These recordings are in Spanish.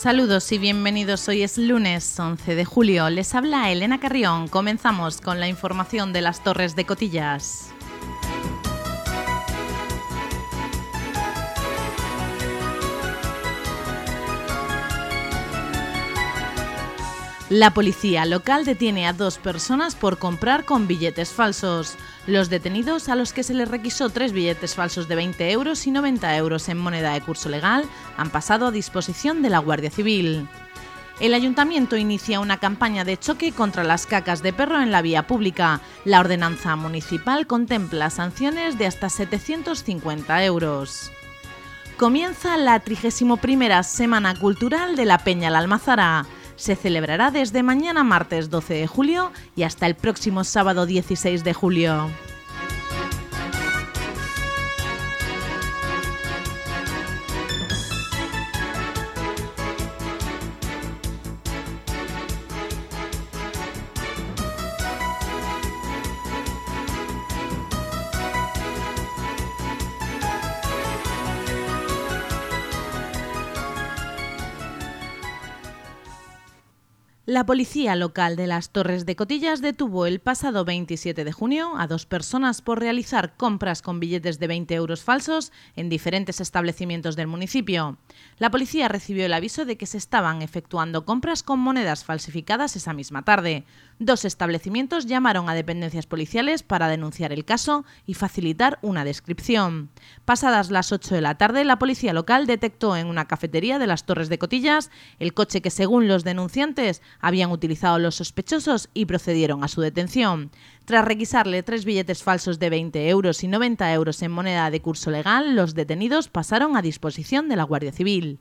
Saludos y bienvenidos. Hoy es lunes 11 de julio. Les habla Elena Carrión. Comenzamos con la información de las Torres de Cotillas. La policía local detiene a 2 personas por comprar con billetes falsos. Los detenidos, a los que se les requisó 3 billetes falsos de 20 euros y 90 euros en moneda de curso legal, han pasado a disposición de la Guardia Civil. El Ayuntamiento inicia una campaña de choque contra las cacas de perro en la vía pública. La ordenanza municipal contempla sanciones de hasta 750 euros. Comienza la 31ª Semana Cultural de la Peña La Almazara. Se celebrará desde mañana martes 12 de julio y hasta el próximo sábado 16 de julio. La policía local de las Torres de Cotillas detuvo el pasado 27 de junio a 2 personas por realizar compras con billetes de 20 euros falsos en diferentes establecimientos del municipio. La policía recibió el aviso de que se estaban efectuando compras con monedas falsificadas esa misma tarde. 2 establecimientos llamaron a dependencias policiales para denunciar el caso y facilitar una descripción. Pasadas las 8 de la tarde, la policía local detectó en una cafetería de las Torres de Cotillas el coche que, según los denunciantes, habían utilizado los sospechosos y procedieron a su detención. Tras requisarle 3 billetes falsos de 20 euros y 90 euros en moneda de curso legal, los detenidos pasaron a disposición de la Guardia Civil.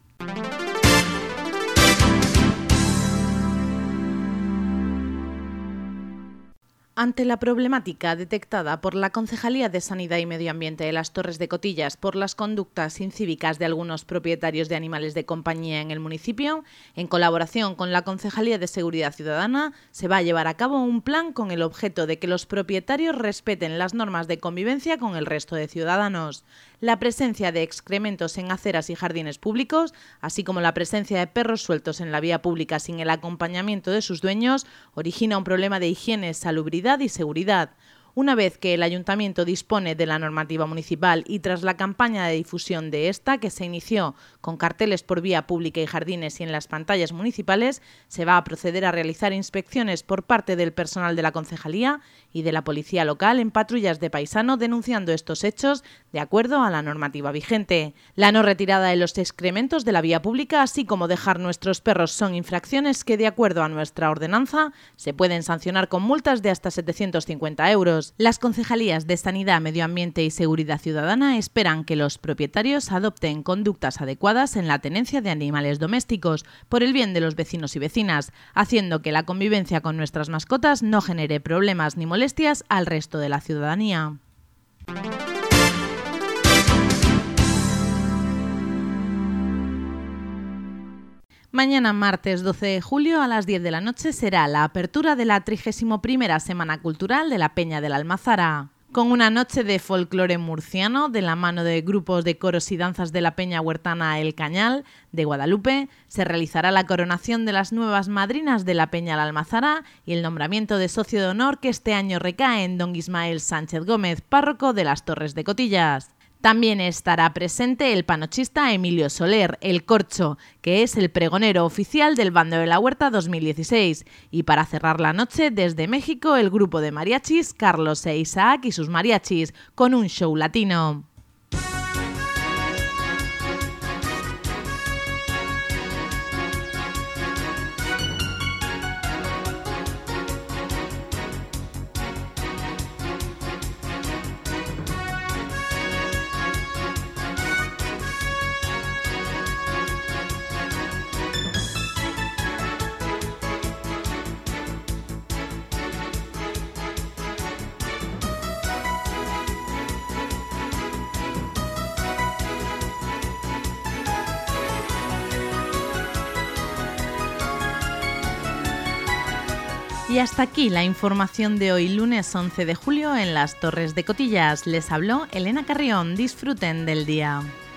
Ante la problemática detectada por la Concejalía de Sanidad y Medio Ambiente de las Torres de Cotillas por las conductas incívicas de algunos propietarios de animales de compañía en el municipio, en colaboración con la Concejalía de Seguridad Ciudadana, se va a llevar a cabo un plan con el objeto de que los propietarios respeten las normas de convivencia con el resto de ciudadanos. La presencia de excrementos en aceras y jardines públicos, así como la presencia de perros sueltos en la vía pública sin el acompañamiento de sus dueños, origina un problema de higiene, salubridad y seguridad. Una vez que el Ayuntamiento dispone de la normativa municipal y tras la campaña de difusión de esta, que se inició con carteles por vía pública y jardines y en las pantallas municipales, se va a proceder a realizar inspecciones por parte del personal de la Concejalía y de la Policía Local en patrullas de paisano denunciando estos hechos de acuerdo a la normativa vigente. La no retirada de los excrementos de la vía pública, así como dejar nuestros perros, son infracciones que, de acuerdo a nuestra ordenanza, se pueden sancionar con multas de hasta 750 euros. Las concejalías de Sanidad, Medio Ambiente y Seguridad Ciudadana esperan que los propietarios adopten conductas adecuadas en la tenencia de animales domésticos por el bien de los vecinos y vecinas, haciendo que la convivencia con nuestras mascotas no genere problemas ni molestias al resto de la ciudadanía. Mañana martes 12 de julio a las 10 de la noche será la apertura de la 31ª Semana Cultural de la Peña de la Almazara. Con una noche de folclore murciano de la mano de grupos de coros y danzas de la Peña Huertana El Cañal de Guadalupe, se realizará la coronación de las nuevas madrinas de la Peña La Almazara y el nombramiento de socio de honor que este año recae en don Ismael Sánchez Gómez, párroco de las Torres de Cotillas. También estará presente el panochista Emilio Soler, el Corcho, que es el pregonero oficial del Bando de la Huerta 2016. Y para cerrar la noche, desde México, el grupo de mariachis Carlos e Isaac y sus mariachis, con un show latino. Y hasta aquí la información de hoy, lunes 11 de julio, en las Torres de Cotillas. Les habló Elena Carrión. Disfruten del día.